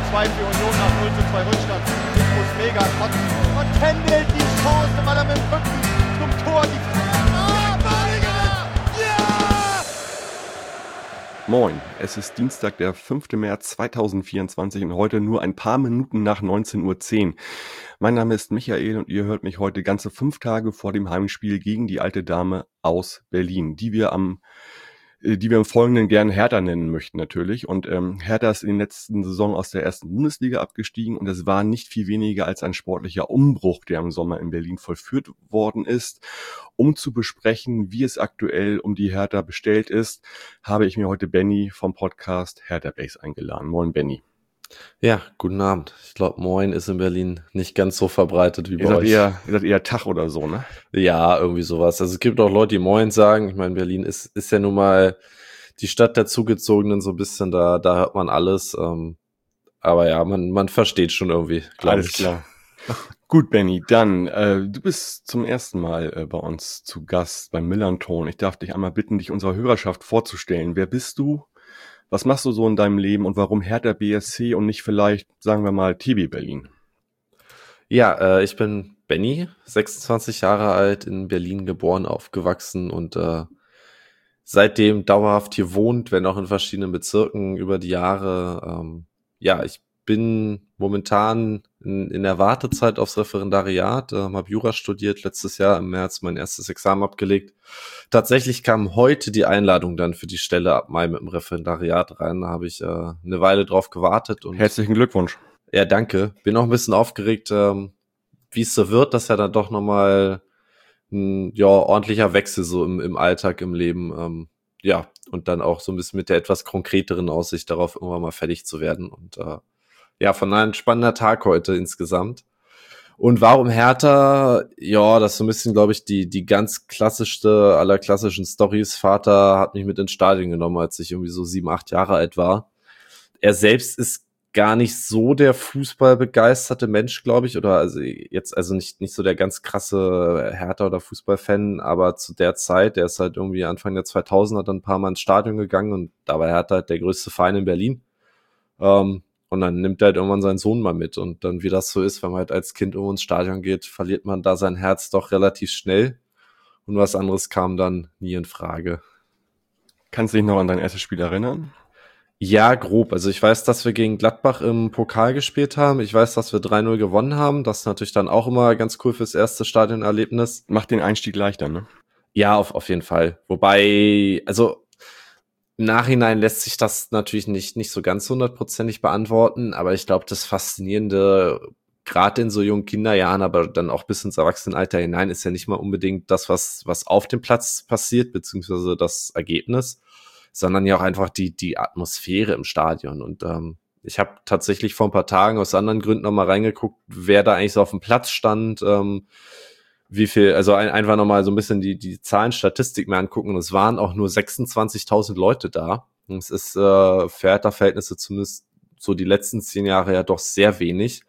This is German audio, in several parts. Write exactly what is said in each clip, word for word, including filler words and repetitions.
zwei für Union nach null zu zwei Rückstand. Ich muss mega kotzen. Und Kendall die Chance, weil er mit dem Rücken zum Tor die Ah, Balinger! Ja! Moin, es ist Dienstag, der fünfte März zweitausendvierundzwanzig und heute nur ein paar Minuten nach neunzehn Uhr zehn. Mein Name ist Michael und ihr hört mich heute ganze fünf Tage vor dem Heimspiel gegen die alte Dame aus Berlin, die wir am die wir im Folgenden gerne Hertha nennen möchten natürlich. Und ähm, Hertha ist in der letzten Saison aus der ersten Bundesliga abgestiegen und es war nicht viel weniger als ein sportlicher Umbruch, der im Sommer in Berlin vollführt worden ist. Um zu besprechen, wie es aktuell um die Hertha bestellt ist, habe ich mir heute Benny vom Podcast Hertha Base eingeladen. Moin Benny. Ja, guten Abend. Ich glaube, Moin ist in Berlin nicht ganz so verbreitet wie bei Ihr seid euch. eher, ihr seid eher Tag oder so, ne? Ja, irgendwie sowas. Also es gibt auch Leute, die Moin sagen. Ich meine, Berlin ist ist ja nun mal die Stadt der Zugezogenen so ein bisschen, da da hört man alles. Ähm, aber ja, man man versteht schon irgendwie, glaube Alles ich. klar. Gut, Benny, dann, äh, du bist zum ersten Mal äh, bei uns zu Gast beim Millanton. Ich darf dich einmal bitten, dich unserer Hörerschaft vorzustellen. Wer bist du? Was machst du so in deinem Leben und warum Hertha B S C und nicht vielleicht, sagen wir mal, T B Berlin? Ja, äh, ich bin Benny, sechsundzwanzig Jahre alt, in Berlin geboren, aufgewachsen und äh, seitdem dauerhaft hier wohnt, wenn auch in verschiedenen Bezirken über die Jahre. Ähm, ja, ich bin momentan in, in der Wartezeit aufs Referendariat, ähm, habe Jura studiert, letztes Jahr im März mein erstes Examen abgelegt. Tatsächlich kam heute die Einladung dann für die Stelle ab Mai mit dem Referendariat rein. Da habe ich äh, eine Weile drauf gewartet. Und Herzlichen Glückwunsch. ja, danke. Bin auch ein bisschen aufgeregt, ähm, wie es so wird, dass ja dann doch nochmal ein ja, ordentlicher Wechsel so im, im Alltag, im Leben. Ähm, ja, und dann auch so ein bisschen mit der etwas konkreteren Aussicht darauf, irgendwann mal fertig zu werden. Und äh, ja, von daher ein spannender Tag heute insgesamt. Und warum Hertha? Ja, das ist so ein bisschen, glaube ich, die die ganz klassischste aller klassischen Storys. Vater hat mich mit ins Stadion genommen, als ich irgendwie so sieben, acht Jahre alt war. Er selbst ist gar nicht so der fußballbegeisterte Mensch, glaube ich, oder also jetzt also nicht nicht so der ganz krasse Hertha- oder Fußballfan, aber zu der Zeit, der ist halt irgendwie Anfang der zweitausender dann ein paar Mal ins Stadion gegangen und da war Hertha halt der größte Verein in Berlin. Ähm, Und dann nimmt er halt irgendwann seinen Sohn mal mit. Und dann, wie das so ist, wenn man halt als Kind irgendwo ins Stadion geht, verliert man da sein Herz doch relativ schnell. Und was anderes kam dann nie in Frage. Kannst du dich noch an dein erstes Spiel erinnern? Ja, grob. Also ich weiß, dass wir gegen Gladbach im Pokal gespielt haben. Ich weiß, dass wir drei null gewonnen haben. Das ist natürlich dann auch immer ganz cool fürs erste Stadionerlebnis. Macht den Einstieg leichter, ne? Ja, auf, auf jeden Fall. Wobei, also im Nachhinein lässt sich das natürlich nicht nicht so ganz hundertprozentig beantworten, aber ich glaube, das Faszinierende, gerade in so jungen Kinderjahren, aber dann auch bis ins Erwachsenenalter hinein, ist ja nicht mal unbedingt das, was was auf dem Platz passiert, beziehungsweise das Ergebnis, sondern ja auch einfach die die Atmosphäre im Stadion. Und ähm, ich habe tatsächlich vor ein paar Tagen aus anderen Gründen noch mal reingeguckt, wer da eigentlich so auf dem Platz stand, ähm, wie viel, also ein, einfach nochmal so ein bisschen die, die Zahlen, Statistik mehr angucken. Und es waren auch nur sechsundzwanzigtausend Leute da. Und es ist äh, für Hertha-Verhältnisse zumindest so die letzten zehn Jahre ja doch sehr wenig.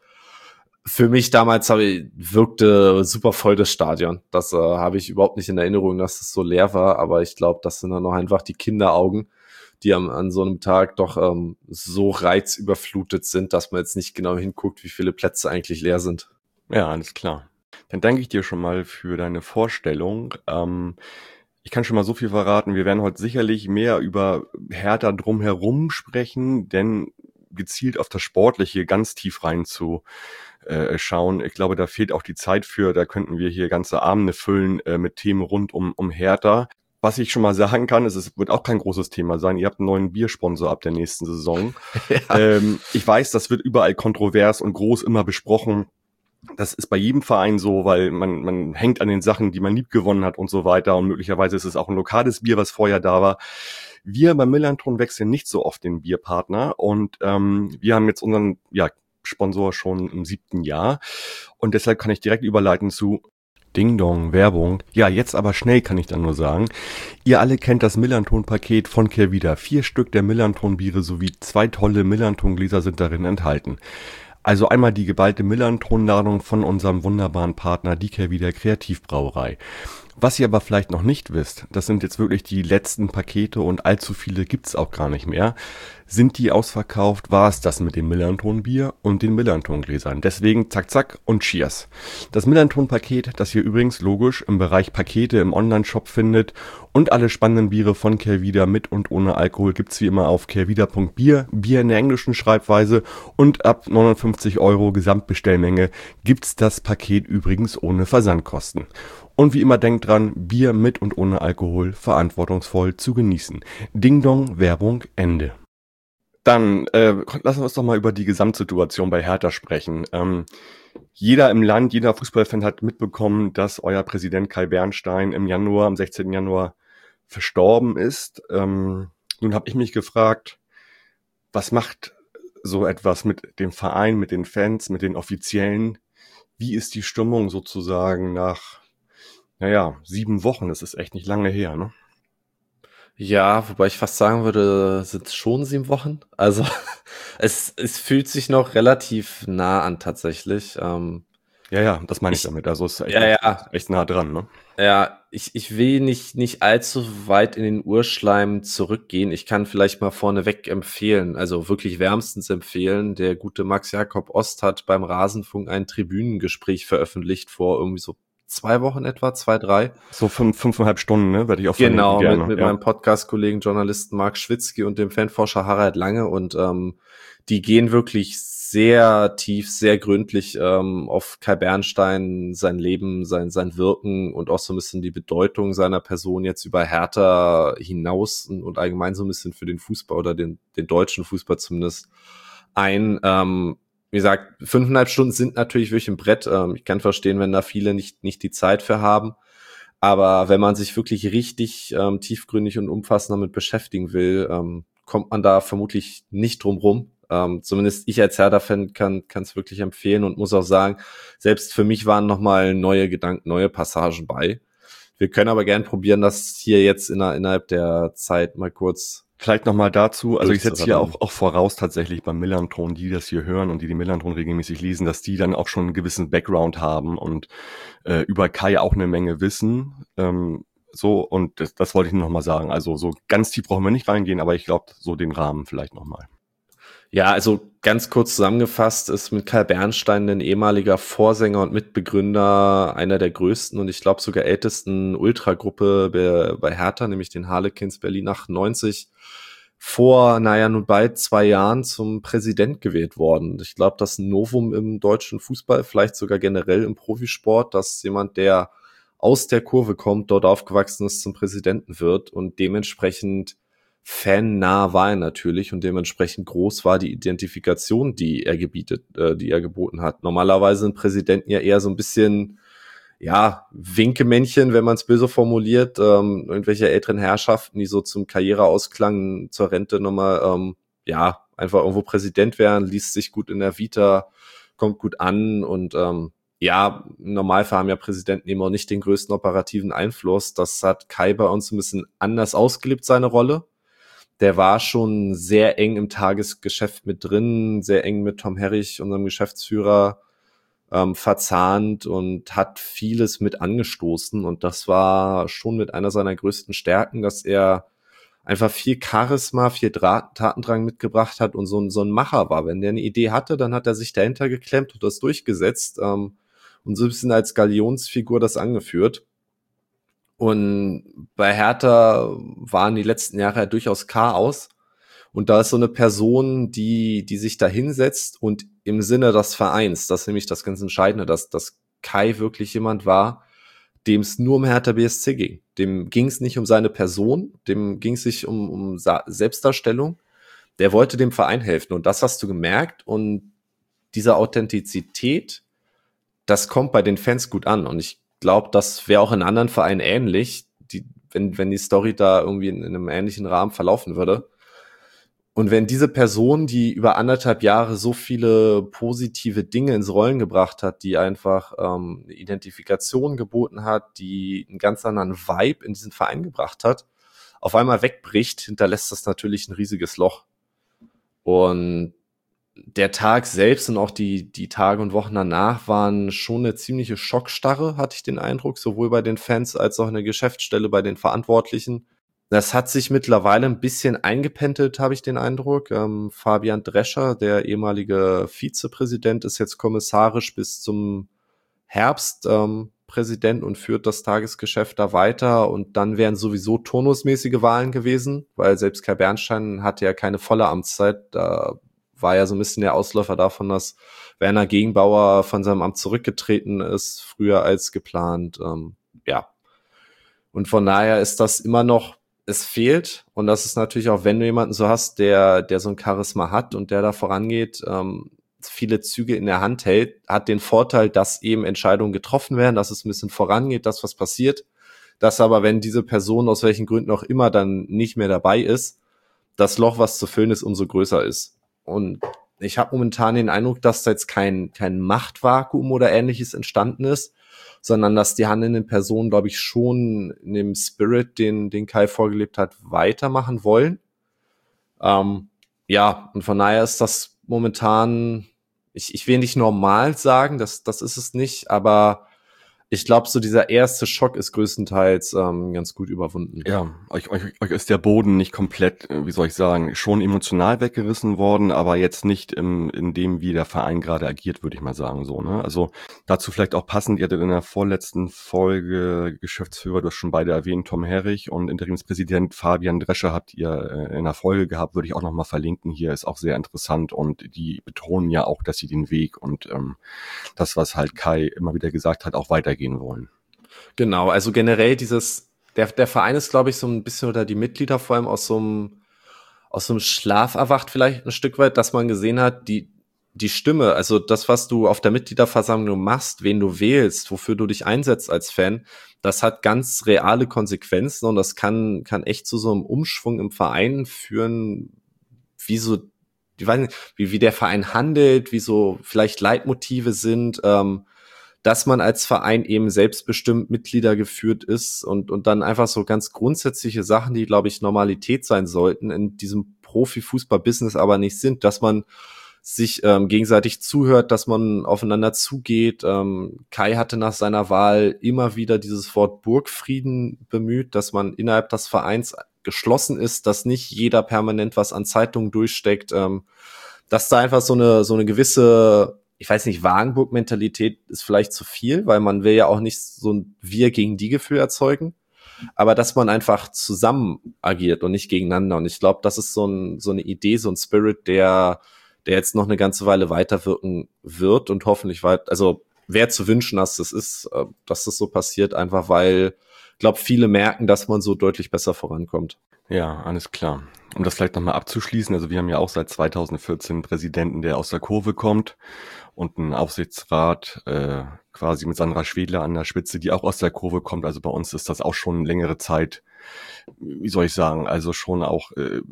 Für mich damals habe ich, wirkte super voll das Stadion. Das äh, habe ich überhaupt nicht in Erinnerung, dass es so leer war. Aber ich glaube, das sind dann noch einfach die Kinderaugen, die am, an so einem Tag doch ähm, so reizüberflutet sind, dass man jetzt nicht genau hinguckt, wie viele Plätze eigentlich leer sind. Ja, alles klar. Dann danke ich dir schon mal für deine Vorstellung. Ähm, ich kann schon mal so viel verraten. Wir werden heute sicherlich mehr über Hertha drumherum sprechen, denn gezielt auf das Sportliche ganz tief rein zu äh, schauen. Ich glaube, da fehlt auch die Zeit für. Da könnten wir hier ganze Abende füllen äh, mit Themen rund um, um Hertha. Was ich schon mal sagen kann, ist, es wird auch kein großes Thema sein. Ihr habt einen neuen Biersponsor ab der nächsten Saison. Ja. Ähm, ich weiß, das wird überall kontrovers und groß immer besprochen. Das ist bei jedem Verein so, weil man man hängt an den Sachen, die man lieb gewonnen hat und so weiter. Und möglicherweise ist es auch ein lokales Bier, was vorher da war. Wir beim Millanton wechseln nicht so oft den Bierpartner. Und ähm, wir haben jetzt unseren ja, Sponsor schon im siebten Jahr. Und deshalb kann ich direkt überleiten zu Ding Dong, Werbung. Ja, jetzt aber schnell kann ich dann nur sagen. Ihr alle kennt das Millanton-Paket von Kehrwieder. Vier Stück der Millanton-Biere sowie zwei tolle Millanton-Gläser sind darin enthalten. Also einmal die geballte Millanton-Ladung von unserem wunderbaren Partner, die Kehrwieder Kreativbrauerei. Was ihr aber vielleicht noch nicht wisst, das sind jetzt wirklich die letzten Pakete und allzu viele gibt's auch gar nicht mehr. Sind die ausverkauft, war es das mit dem Millanton-Bier und den Millanton-Gläsern. Deswegen zack, zack und Cheers. Das Millanton-Paket, das ihr übrigens logisch im Bereich Pakete im Onlineshop findet, und alle spannenden Biere von Kehrwieder mit und ohne Alkohol gibt's wie immer auf kehrwieder punkt bier, Bier in der englischen Schreibweise, und ab neunundfünfzig Euro Gesamtbestellmenge gibt's das Paket übrigens ohne Versandkosten. Und wie immer denkt dran, Bier mit und ohne Alkohol verantwortungsvoll zu genießen. Ding Dong, Werbung, Ende. Dann äh, lassen wir uns doch mal über die Gesamtsituation bei Hertha sprechen. Ähm, jeder im Land, jeder Fußballfan hat mitbekommen, dass euer Präsident Kai Bernstein im Januar, am sechzehnten Januar verstorben ist. Ähm, nun habe ich mich gefragt, was macht so etwas mit dem Verein, mit den Fans, mit den Offiziellen? Wie ist die Stimmung sozusagen nach, naja, sieben Wochen? Das ist echt nicht lange her, ne? Ja, wobei ich fast sagen würde, sind es schon sieben Wochen. Also es, es fühlt sich noch relativ nah an tatsächlich. Ähm, Ja, ja, das meine ich, ich, damit. Also es ist echt, ja, ja, echt nah dran, ne? ja, ich, ich will nicht, nicht allzu weit in den Urschleim zurückgehen. Ich kann vielleicht mal vorneweg empfehlen, also wirklich wärmstens empfehlen. Der gute Max Jakob Ost hat beim Rasenfunk ein Tribünengespräch veröffentlicht vor irgendwie so zwei Wochen etwa, zwei, drei. So fünf, fünfeinhalb Stunden, ne, werde ich auch Genau, verlinken mit, gerne. mit Ja. meinem Podcast-Kollegen, Journalisten Marc Schwitzky und dem Fanforscher Harald Lange, und ähm, die gehen wirklich sehr tief, sehr gründlich ähm, auf Kai Bernstein, sein Leben, sein sein Wirken und auch so ein bisschen die Bedeutung seiner Person jetzt über Hertha hinaus und, und allgemein so ein bisschen für den Fußball oder den den deutschen Fußball zumindest ein. Ähm, wie gesagt, fünfeinhalb Stunden sind natürlich wirklich ein Brett. Ähm, ich kann verstehen, wenn da viele nicht nicht die Zeit für haben. Aber wenn man sich wirklich richtig ähm, tiefgründig und umfassend damit beschäftigen will, ähm, kommt man da vermutlich nicht drum rum. Ähm, zumindest ich als Hertha-Fan kann kann es wirklich empfehlen und muss auch sagen, selbst für mich waren nochmal neue Gedanken, neue Passagen bei. Wir können aber gern probieren, das hier jetzt inner, innerhalb der Zeit mal kurz. Vielleicht nochmal dazu, also ich setze hier durchzurattern. auch, auch voraus tatsächlich beim Millanton, die das hier hören und die den Millanton regelmäßig lesen, dass die dann auch schon einen gewissen Background haben und äh, über Kai auch eine Menge wissen. Ähm, so, und das, das wollte ich nur nochmal sagen. Also so ganz tief brauchen wir nicht reingehen, aber ich glaube, so den Rahmen vielleicht nochmal. Ja, also ganz kurz zusammengefasst ist mit Kai Bernstein ein ehemaliger Vorsänger und Mitbegründer einer der größten und ich glaube sogar ältesten Ultragruppe bei, bei Hertha, nämlich den Harlequins Berlin achtundneunzig, vor, naja, nun bald zwei Jahren zum Präsident gewählt worden. Ich glaube, das ist ein Novum im deutschen Fußball, vielleicht sogar generell im Profisport, dass jemand, der aus der Kurve kommt, dort aufgewachsen ist, zum Präsidenten wird und dementsprechend fannah war er natürlich und dementsprechend groß war die Identifikation, die er gebietet, äh, die er geboten hat. Normalerweise sind Präsidenten ja eher so ein bisschen, ja, Winkemännchen, wenn man es böse formuliert, ähm, irgendwelche älteren Herrschaften, die so zum Karriereausklang zur Rente nochmal, ähm, ja, einfach irgendwo Präsident werden, liest sich gut in der Vita, kommt gut an und ähm, ja, im Normalfall haben ja Präsidenten eben auch nicht den größten operativen Einfluss. Das hat Kai bei uns ein bisschen anders ausgelebt, seine Rolle. Der war schon sehr eng im Tagesgeschäft mit drin, sehr eng mit Tom Herrich, unserem Geschäftsführer, ähm, verzahnt und hat vieles mit angestoßen. Und das war schon mit einer seiner größten Stärken, dass er einfach viel Charisma, viel Dra- Tatendrang mitgebracht hat und so ein, so ein Macher war. Wenn der eine Idee hatte, dann hat er sich dahinter geklemmt und das durchgesetzt ähm, und so ein bisschen als Galionsfigur das angeführt. Und bei Hertha waren die letzten Jahre ja durchaus Chaos. Und da ist so eine Person, die, die sich da hinsetzt und im Sinne des Vereins, das ist nämlich das ganz Entscheidende, dass, dass Kai wirklich jemand war, dem es nur um Hertha B S C ging. Dem ging es nicht um seine Person, dem ging es sich um, um Sa- Selbstdarstellung. Der wollte dem Verein helfen und das hast du gemerkt und diese Authentizität, das kommt bei den Fans gut an und ich glaube, das wäre auch in anderen Vereinen ähnlich, die, wenn, wenn die Story da irgendwie in, in einem ähnlichen Rahmen verlaufen würde. Und wenn diese Person, die über anderthalb Jahre so viele positive Dinge ins Rollen gebracht hat, die einfach ähm, eine Identifikation geboten hat, die einen ganz anderen Vibe in diesen Verein gebracht hat, auf einmal wegbricht, hinterlässt das natürlich ein riesiges Loch. Und der Tag selbst und auch die, die Tage und Wochen danach waren schon eine ziemliche Schockstarre, hatte ich den Eindruck, sowohl bei den Fans als auch in der Geschäftsstelle bei den Verantwortlichen. Das hat sich mittlerweile ein bisschen eingependelt, habe ich den Eindruck. Ähm, Fabian Drescher, der ehemalige Vizepräsident, ist jetzt kommissarisch bis zum Herbst ähm, Präsident und führt das Tagesgeschäft da weiter. Und dann wären sowieso turnusmäßige Wahlen gewesen, weil selbst Kai Bernstein hatte ja keine volle Amtszeit. Da war ja so ein bisschen der Ausläufer davon, dass Werner Gegenbauer von seinem Amt zurückgetreten ist, früher als geplant. Ähm, ja. Und von daher ist das immer noch, es fehlt. Und das ist natürlich auch, wenn du jemanden so hast, der, der so ein Charisma hat und der da vorangeht, ähm, viele Züge in der Hand hält, hat den Vorteil, dass eben Entscheidungen getroffen werden, dass es ein bisschen vorangeht, dass was passiert. Dass aber, wenn diese Person aus welchen Gründen auch immer dann nicht mehr dabei ist, das Loch, was zu füllen ist, umso größer ist. Und ich habe momentan den Eindruck, dass da jetzt kein, kein Machtvakuum oder Ähnliches entstanden ist, sondern dass die handelnden Personen, glaube ich, schon in dem Spirit, den, den Kai vorgelebt hat, weitermachen wollen. Ähm, ja, und von daher ist das momentan, ich, ich will nicht normal sagen, das, das ist es nicht, aber ich glaube, so dieser erste Schock ist größtenteils ähm, ganz gut überwunden. Ja, euch, euch, euch ist der Boden nicht komplett, äh, wie soll ich sagen, schon emotional weggerissen worden, aber jetzt nicht im, in dem, wie der Verein gerade agiert, würde ich mal sagen, so, ne? Also dazu vielleicht auch passend, ihr hattet in der vorletzten Folge Geschäftsführer, du hast schon beide erwähnt, Tom Herrich und Interimspräsident Fabian Drescher habt ihr äh, in der Folge gehabt, würde ich auch nochmal verlinken hier, ist auch sehr interessant und die betonen ja auch, dass sie den Weg und ähm, das, was halt Kai immer wieder gesagt hat, auch weitergehen wollen. Genau, also generell dieses, der, der Verein ist, glaube ich, so ein bisschen, oder die Mitglieder vor allem aus so einem, aus so einem Schlaf erwacht vielleicht ein Stück weit, dass man gesehen hat, die, die Stimme, also das, was du auf der Mitgliederversammlung machst, wen du wählst, wofür du dich einsetzt als Fan, das hat ganz reale Konsequenzen und das kann, kann echt zu so einem Umschwung im Verein führen, wie so, ich weiß nicht, wie, wie der Verein handelt, wie so vielleicht Leitmotive sind, ähm, dass man als Verein eben selbstbestimmt Mitglieder geführt ist und, und dann einfach so ganz grundsätzliche Sachen, die, glaube ich, Normalität sein sollten, in diesem Profifußball-Business aber nicht sind, dass man sich ähm, gegenseitig zuhört, dass man aufeinander zugeht. Ähm, Kai hatte nach seiner Wahl immer wieder dieses Wort Burgfrieden bemüht, dass man innerhalb des Vereins geschlossen ist, dass nicht jeder permanent was an Zeitungen durchsteckt, ähm, dass da einfach so eine, so eine gewisse, ich weiß nicht, Wagenburg-Mentalität ist vielleicht zu viel, weil man will ja auch nicht so ein Wir gegen die Gefühl erzeugen, aber dass man einfach zusammen agiert und nicht gegeneinander. Und ich glaube, das ist so, ein, so eine Idee, so ein Spirit, der, der jetzt noch eine ganze Weile weiterwirken wird und hoffentlich weit, also wäre zu wünschen, dass das ist, dass das so passiert, einfach weil, ich glaube, viele merken, dass man so deutlich besser vorankommt. Ja, alles klar. Um das vielleicht nochmal abzuschließen, also wir haben ja auch seit zweitausendvierzehn einen Präsidenten, der aus der Kurve kommt und einen Aufsichtsrat äh, quasi mit Sandra Schwedler an der Spitze, die auch aus der Kurve kommt. Also bei uns ist das auch schon längere Zeit, wie soll ich sagen, also schon auch äh,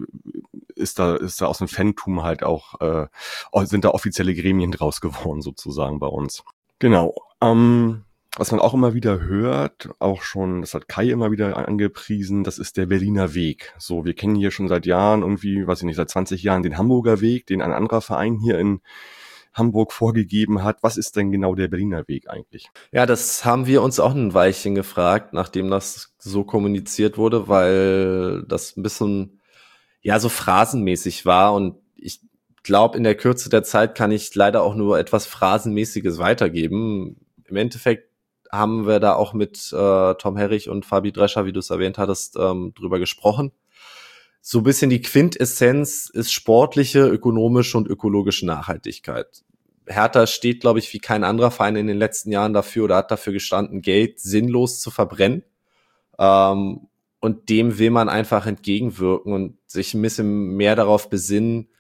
ist da ist da aus dem Fantum halt auch, äh, sind da offizielle Gremien draus geworden sozusagen bei uns. Genau. Ähm, Was man auch immer wieder hört, auch schon, das hat Kai immer wieder angepriesen, das ist der Berliner Weg. So, wir kennen hier schon seit Jahren irgendwie, weiß ich nicht, seit zwanzig Jahren den Hamburger Weg, den ein anderer Verein hier in Hamburg vorgegeben hat. Was ist denn genau der Berliner Weg eigentlich? Ja, das haben wir uns auch ein Weilchen gefragt, nachdem das so kommuniziert wurde, weil das ein bisschen, ja, so phrasenmäßig war und ich glaube, in der Kürze der Zeit kann ich leider auch nur etwas Phrasenmäßiges weitergeben. Im Endeffekt haben wir da auch mit äh, Tom Herrich und Fabi Drescher, wie du es erwähnt hattest, ähm, drüber gesprochen. So ein bisschen die Quintessenz ist sportliche, ökonomische und ökologische Nachhaltigkeit. Hertha steht, glaube ich, wie kein anderer Verein in den letzten Jahren dafür oder hat dafür gestanden, Geld sinnlos zu verbrennen. Ähm, und dem will man einfach entgegenwirken und sich ein bisschen mehr darauf besinnen,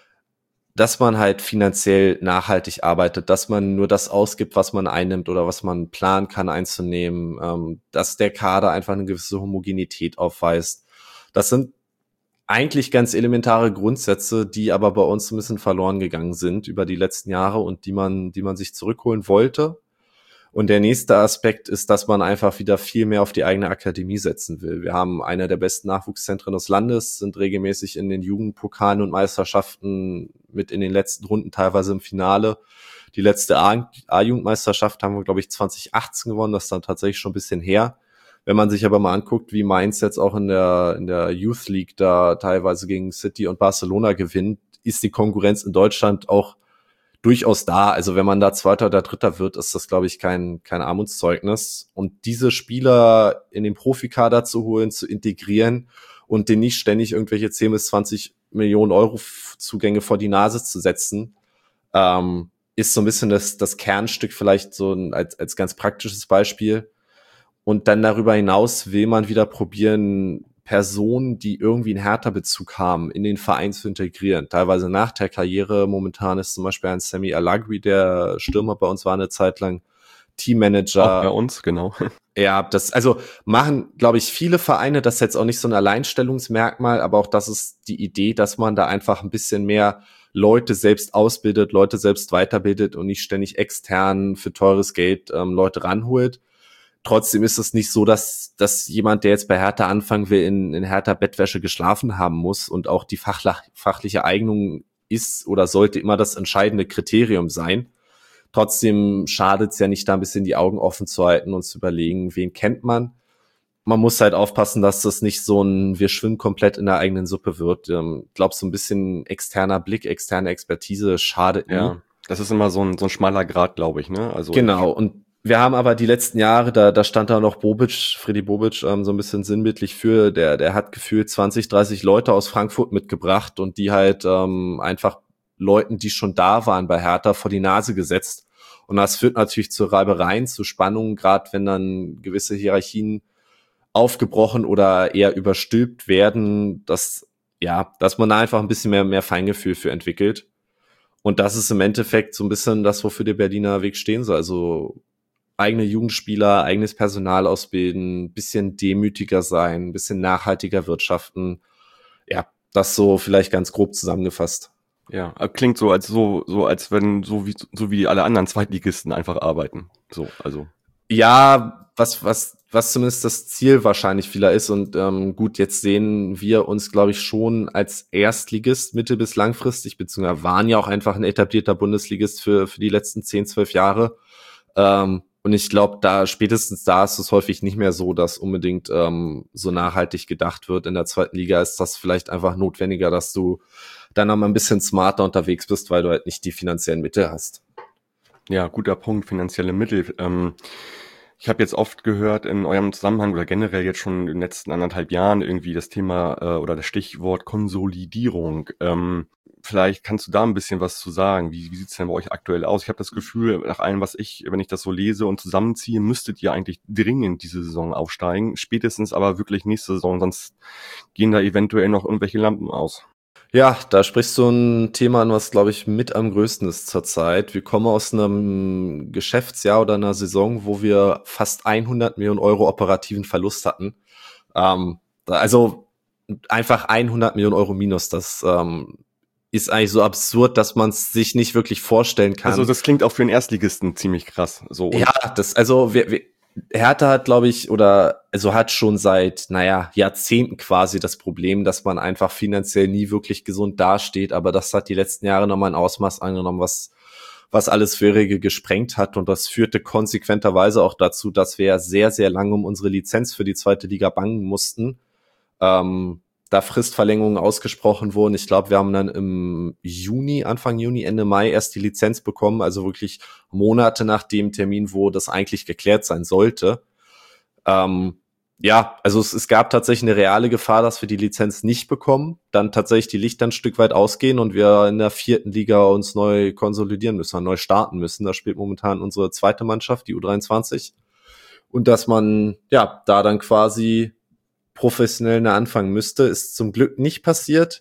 dass man halt finanziell nachhaltig arbeitet, dass man nur das ausgibt, was man einnimmt oder was man planen kann einzunehmen, ähm, dass der Kader einfach eine gewisse Homogenität aufweist. Das sind eigentlich ganz elementare Grundsätze, die aber bei uns ein bisschen verloren gegangen sind über die letzten Jahre und die man, die man sich zurückholen wollte. Und der nächste Aspekt ist, dass man einfach wieder viel mehr auf die eigene Akademie setzen will. Wir haben eine der besten Nachwuchszentren des Landes, sind regelmäßig in den Jugendpokalen und Meisterschaften mit in den letzten Runden, teilweise im Finale. Die letzte A-Jugendmeisterschaft haben wir, glaube ich, zwanzig achtzehn gewonnen. Das ist dann tatsächlich schon ein bisschen her. Wenn man sich aber mal anguckt, wie Mainz jetzt auch in der, in der Youth League da teilweise gegen City und Barcelona gewinnt, ist die Konkurrenz in Deutschland auch durchaus da. Also wenn man da Zweiter oder Dritter wird, ist das, glaube ich, kein, kein Armutszeugnis. Und diese Spieler in den Profikader zu holen, zu integrieren und denen nicht ständig irgendwelche zehn bis zwanzig Millionen Euro Zugänge vor die Nase zu setzen, ähm, ist so ein bisschen das, das Kernstück vielleicht so ein, als, als ganz praktisches Beispiel. Und dann darüber hinaus will man wieder probieren, Personen, die irgendwie einen Hertha-Bezug haben, in den Verein zu integrieren. Teilweise nach der Karriere. Momentan ist zum Beispiel ein Sammy Alagui, der Stürmer bei uns war eine Zeit lang, Teammanager. Auch bei uns, genau. Ja, das, also machen, glaube ich, viele Vereine, das ist jetzt auch nicht so ein Alleinstellungsmerkmal, aber auch das ist die Idee, dass man da einfach ein bisschen mehr Leute selbst ausbildet, Leute selbst weiterbildet und nicht ständig extern für teures Geld ähm, Leute ranholt. Trotzdem ist es nicht so, dass dass jemand, der jetzt bei Hertha anfangen will, in, in Hertha Bettwäsche geschlafen haben muss, und auch die fachlich, fachliche Eignung ist oder sollte immer das entscheidende Kriterium sein. Trotzdem schadet es ja nicht, da ein bisschen die Augen offen zu halten und zu überlegen, wen kennt man. Man muss halt aufpassen, dass das nicht so ein wir schwimmen komplett in der eigenen Suppe wird. Ich ähm, glaube, so ein bisschen externer Blick, externe Expertise schadet nie. Ja, das ist immer so ein, so ein schmaler Grat, glaube ich, ne? Also genau, und wir haben aber die letzten Jahre, da da stand da noch Bobic, Freddy Bobic, ähm, so ein bisschen sinnbildlich für, der der hat gefühlt zwanzig, dreißig Leute aus Frankfurt mitgebracht und die halt ähm, einfach Leuten, die schon da waren bei Hertha, vor die Nase gesetzt. Und das führt natürlich zu Reibereien, zu Spannungen, gerade wenn dann gewisse Hierarchien aufgebrochen oder eher überstülpt werden, dass ja, dass man da einfach ein bisschen mehr mehr Feingefühl für entwickelt. Und das ist im Endeffekt so ein bisschen das, wofür der Berliner Weg stehen soll. Also eigene Jugendspieler, eigenes Personal ausbilden, bisschen demütiger sein, bisschen nachhaltiger wirtschaften. Ja, das so vielleicht ganz grob zusammengefasst. Ja, klingt so, als so, so als wenn so wie so wie alle anderen Zweitligisten einfach arbeiten. So, also. Ja, was was was zumindest das Ziel wahrscheinlich vieler ist. Und ähm, gut, jetzt sehen wir uns, glaube ich, schon als Erstligist mittel- bis langfristig, beziehungsweise waren ja auch einfach ein etablierter Bundesligist für für die letzten zehn, zwölf Jahre. Ähm, Und ich glaube, da spätestens da ist es häufig nicht mehr so, dass unbedingt ähm, so nachhaltig gedacht wird. In der zweiten Liga ist das vielleicht einfach notwendiger, dass du dann noch mal ein bisschen smarter unterwegs bist, weil du halt nicht die finanziellen Mittel hast. Ja, guter Punkt, finanzielle Mittel. Ähm, ich habe jetzt oft gehört in eurem Zusammenhang oder generell jetzt schon in den letzten anderthalb Jahren irgendwie das Thema äh, oder das Stichwort Konsolidierung. Ähm, Vielleicht kannst du da ein bisschen was zu sagen. Wie, wie sieht's denn bei euch aktuell aus? Ich habe das Gefühl, nach allem, was ich, wenn ich das so lese und zusammenziehe, müsstet ihr eigentlich dringend diese Saison aufsteigen. Spätestens aber wirklich nächste Saison, sonst gehen da eventuell noch irgendwelche Lampen aus. Ja, da sprichst du ein Thema an, was, glaube ich, mit am größten ist zurzeit. Wir kommen aus einem Geschäftsjahr oder einer Saison, wo wir fast hundert Millionen Euro operativen Verlust hatten. Ähm, also einfach hundert Millionen Euro minus, das ähm, ist eigentlich so absurd, dass man es sich nicht wirklich vorstellen kann. Also das klingt auch für einen Erstligisten ziemlich krass. So. Ja, das, also wir, wir, Hertha hat, glaube ich, oder also hat schon seit, naja, Jahrzehnten quasi das Problem, dass man einfach finanziell nie wirklich gesund dasteht, aber das hat die letzten Jahre nochmal ein Ausmaß angenommen, was was alles Vorherige gesprengt hat, und das führte konsequenterweise auch dazu, dass wir sehr, sehr lange um unsere Lizenz für die zweite Liga bangen mussten. Ähm, da Fristverlängerungen ausgesprochen wurden. Ich glaube, wir haben dann im Juni, Anfang Juni, Ende Mai erst die Lizenz bekommen, also wirklich Monate nach dem Termin, wo das eigentlich geklärt sein sollte. Ähm, ja, also es, es gab tatsächlich eine reale Gefahr, dass wir die Lizenz nicht bekommen, dann tatsächlich die Lichter ein Stück weit ausgehen und wir in der vierten Liga uns neu konsolidieren müssen, neu starten müssen. Da spielt momentan unsere zweite Mannschaft, die U dreiundzwanzig. Und dass man, ja, da dann quasi professionell anfangen müsste, ist zum Glück nicht passiert.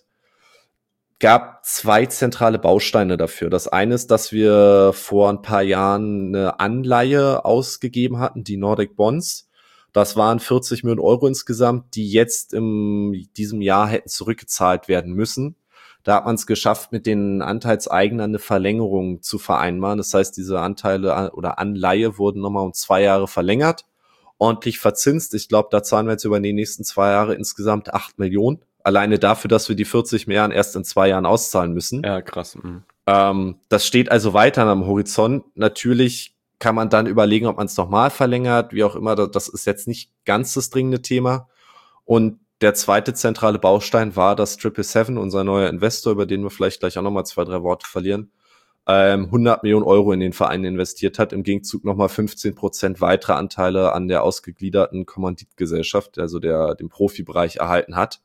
Gab zwei zentrale Bausteine dafür. Das eine ist, dass wir vor ein paar Jahren eine Anleihe ausgegeben hatten, die Nordic Bonds. Das waren vierzig Millionen Euro insgesamt, die jetzt in diesem Jahr hätten zurückgezahlt werden müssen. Da hat man es geschafft, mit den Anteilseignern eine Verlängerung zu vereinbaren. Das heißt, diese Anteile oder Anleihe wurden nochmal um zwei Jahre verlängert, ordentlich verzinst. Ich glaube, da zahlen wir jetzt über die nächsten zwei Jahre insgesamt acht Millionen. Alleine dafür, dass wir die vierzig Milliarden erst in zwei Jahren auszahlen müssen. Ja, krass. Mhm. Ähm, das steht also weiter am Horizont. Natürlich kann man dann überlegen, ob man es nochmal verlängert, wie auch immer. Das ist jetzt nicht ganz das dringende Thema. Und der zweite zentrale Baustein war, dass Triple Seven, unser neuer Investor, über den wir vielleicht gleich auch nochmal zwei, drei Worte verlieren, ähm, hundert Millionen Euro in den Verein investiert hat, im Gegenzug nochmal fünfzehn Prozent weitere Anteile an der ausgegliederten Kommanditgesellschaft, also der dem Profibereich erhalten hat.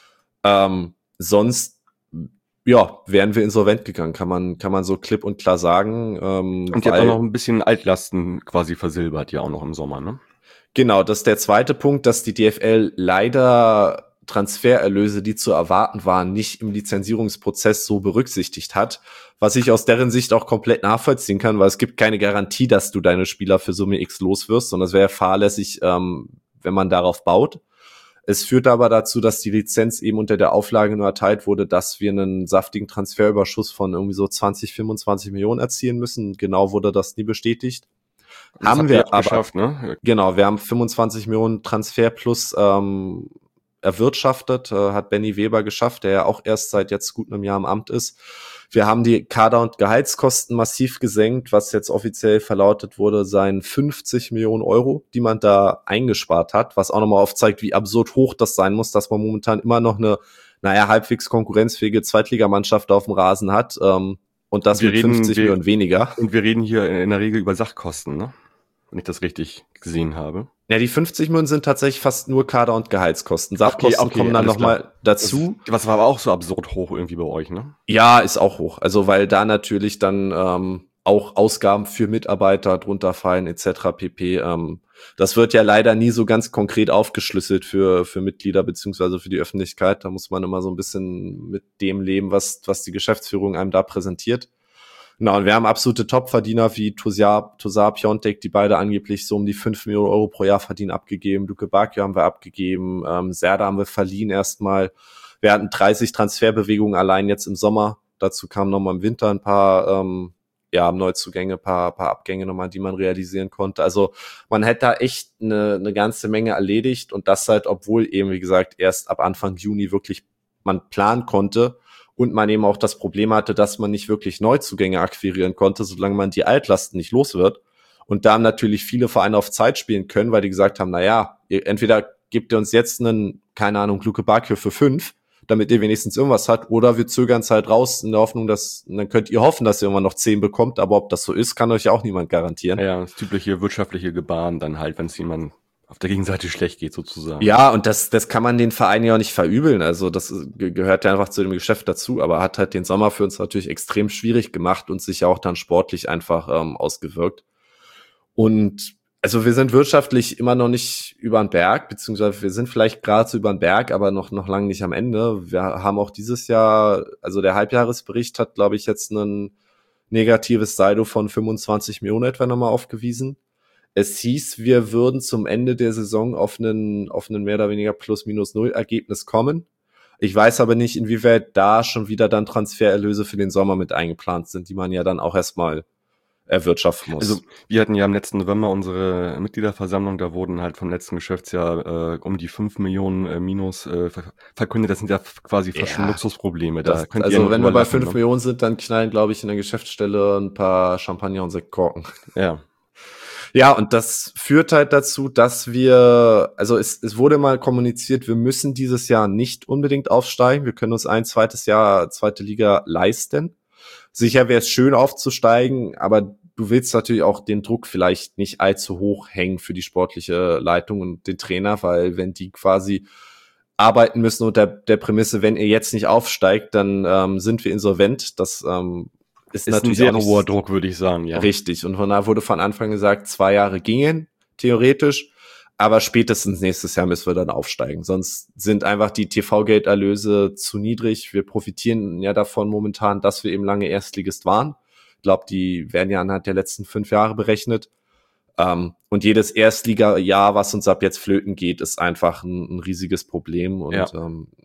Ähm, sonst, ja, wären wir insolvent gegangen, kann man kann man so klipp und klar sagen. Ähm, und ihr habt auch noch ein bisschen Altlasten quasi versilbert, ja auch noch im Sommer, ne? Genau, das ist der zweite Punkt, dass die D F L leider Transfererlöse, die zu erwarten waren, nicht im Lizenzierungsprozess so berücksichtigt hat, was ich aus deren Sicht auch komplett nachvollziehen kann, weil es gibt keine Garantie, dass du deine Spieler für Summe X los wirst, sondern es wäre fahrlässig, ähm, wenn man darauf baut. Es führt aber dazu, dass die Lizenz eben unter der Auflage nur erteilt wurde, dass wir einen saftigen Transferüberschuss von irgendwie so zwanzig, fünfundzwanzig Millionen erzielen müssen. Genau wurde das nie bestätigt. Das haben wir aber geschafft, ne? Genau, wir haben fünfundzwanzig Millionen Transfer plus ähm, erwirtschaftet, äh, hat Benny Weber geschafft, der ja auch erst seit jetzt gut einem Jahr im Amt ist. Wir haben die Kader- und Gehaltskosten massiv gesenkt, was jetzt offiziell verlautet wurde, seien fünfzig Millionen Euro, die man da eingespart hat, was auch nochmal aufzeigt, wie absurd hoch das sein muss, dass man momentan immer noch eine, naja, halbwegs konkurrenzfähige Zweitligamannschaft auf dem Rasen hat, ähm, und das wir mit reden, fünfzig wir, Millionen weniger. Und wir reden hier in der Regel über Sachkosten, ne? Wenn ich das richtig gesehen habe. Ja, die fünfzig Millionen sind tatsächlich fast nur Kader- und Gehaltskosten. Sachkosten okay, okay, kommen dann nochmal dazu. Das, das war aber auch so absurd hoch irgendwie bei euch, ne? Ja, ist auch hoch. Also weil da natürlich dann ähm, auch Ausgaben für Mitarbeiter drunter fallen et cetera pp. Ähm, das wird ja leider nie so ganz konkret aufgeschlüsselt für für Mitglieder beziehungsweise für die Öffentlichkeit. Da muss man immer so ein bisschen mit dem leben, was was die Geschäftsführung einem da präsentiert. Genau, und wir haben absolute Topverdiener wie Tosar, Tosar Piontek, die beide angeblich so um die fünf Millionen Euro pro Jahr verdienen, abgegeben. Luke Bakio haben wir abgegeben. Ähm, Serda haben wir verliehen erstmal. Wir hatten dreißig Transferbewegungen allein jetzt im Sommer. Dazu kamen nochmal im Winter ein paar ähm, ja, Neuzugänge, paar, paar Abgänge nochmal, die man realisieren konnte. Also man hätte da echt eine, eine ganze Menge erledigt und das halt, obwohl eben, wie gesagt, erst ab Anfang Juni wirklich man planen konnte. Und man eben auch das Problem hatte, dass man nicht wirklich Neuzugänge akquirieren konnte, solange man die Altlasten nicht los wird. Und da haben natürlich viele Vereine auf Zeit spielen können, weil die gesagt haben, na ja, ihr, entweder gebt ihr uns jetzt einen, keine Ahnung, Luke Bakio für fünf, damit ihr wenigstens irgendwas habt, oder wir zögern es halt raus in der Hoffnung, dass, dann könnt ihr hoffen, dass ihr irgendwann noch zehn bekommt, aber ob das so ist, kann euch ja auch niemand garantieren. Ja, das typische wirtschaftliche Gebaren dann halt, wenn es jemand auf der Gegenseite schlecht geht sozusagen. Ja, und das das kann man den Vereinen ja auch nicht verübeln. Also das gehört ja einfach zu dem Geschäft dazu, aber hat halt den Sommer für uns natürlich extrem schwierig gemacht und sich ja auch dann sportlich einfach ähm, ausgewirkt. Und also wir sind wirtschaftlich immer noch nicht über den Berg, beziehungsweise wir sind vielleicht gerade so über den Berg, aber noch noch lange nicht am Ende. Wir haben auch dieses Jahr, also der Halbjahresbericht hat, glaube ich, jetzt ein negatives Saldo von fünfundzwanzig Millionen etwa nochmal aufgewiesen. Es hieß, wir würden zum Ende der Saison auf einen, auf einen mehr oder weniger Plus-Minus-Null-Ergebnis kommen. Ich weiß aber nicht, inwieweit da schon wieder dann Transfererlöse für den Sommer mit eingeplant sind, die man ja dann auch erstmal erwirtschaften muss. Also wir hatten ja im letzten November unsere Mitgliederversammlung, da wurden halt vom letzten Geschäftsjahr äh, um die fünf Millionen äh, Minus äh, verkündet. Das sind ja quasi fast schon Ja, Luxusprobleme. Da das, könnt also ihr wenn wir bei lachen, fünf ne? Millionen sind, dann knallen, glaube ich, in der Geschäftsstelle ein paar Champagner und Sektkorken. Ja. Ja, und das führt halt dazu, dass wir, also es, es wurde mal kommuniziert, wir müssen dieses Jahr nicht unbedingt aufsteigen. Wir können uns ein zweites Jahr, zweite Liga leisten. Sicher wäre es schön aufzusteigen, aber du willst natürlich auch den Druck vielleicht nicht allzu hoch hängen für die sportliche Leitung und den Trainer, weil wenn die quasi arbeiten müssen unter der Prämisse, wenn ihr jetzt nicht aufsteigt, dann ähm, sind wir insolvent. Das ähm, ist, Ist natürlich ein sehr auch nicht hoher Druck, würde ich sagen, ja. richtig. Und von da wurde von Anfang gesagt, zwei Jahre gingen, theoretisch. Aber spätestens nächstes Jahr müssen wir dann aufsteigen. Sonst sind einfach die T V-Gelderlöse zu niedrig. Wir profitieren ja davon momentan, dass wir eben lange Erstligist waren. Ich glaube, die werden ja anhand der letzten fünf Jahre berechnet. Um, und jedes Erstliga-Jahr, was uns ab jetzt flöten geht, ist einfach ein, ein riesiges Problem. Und ja. Ähm, ja,